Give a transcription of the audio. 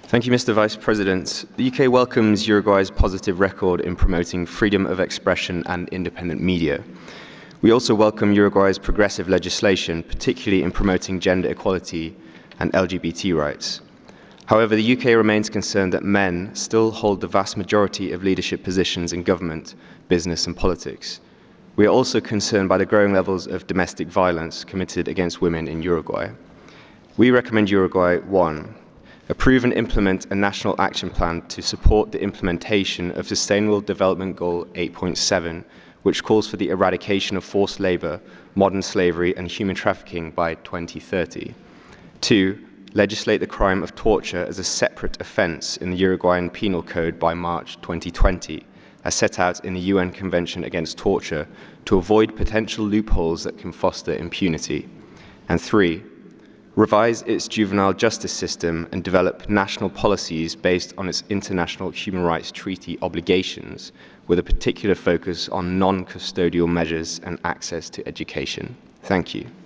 Thank you, Mr. Vice President. The UK welcomes Uruguay's positive record in promoting freedom of expression and independent media. We also welcome Uruguay's progressive legislation, particularly in promoting gender equality and LGBT rights. However, the UK remains concerned that men still hold the vast majority of leadership positions in government, business and politics. We are also concerned by the growing levels of domestic violence committed against women in Uruguay. We recommend Uruguay 1. Approve and implement a national action plan to support the implementation of Sustainable Development Goal 8.7, which calls for the eradication of forced labor, modern slavery, and human trafficking by 2030. 2. Legislate the crime of torture as a separate offense in the Uruguayan Penal Code by March 2020, as set out in the UN Convention Against Torture, to avoid potential loopholes that can foster impunity. And 3. Revise its juvenile justice system and develop national policies based on its international human rights treaty obligations, with a particular focus on non-custodial measures and access to education. Thank you.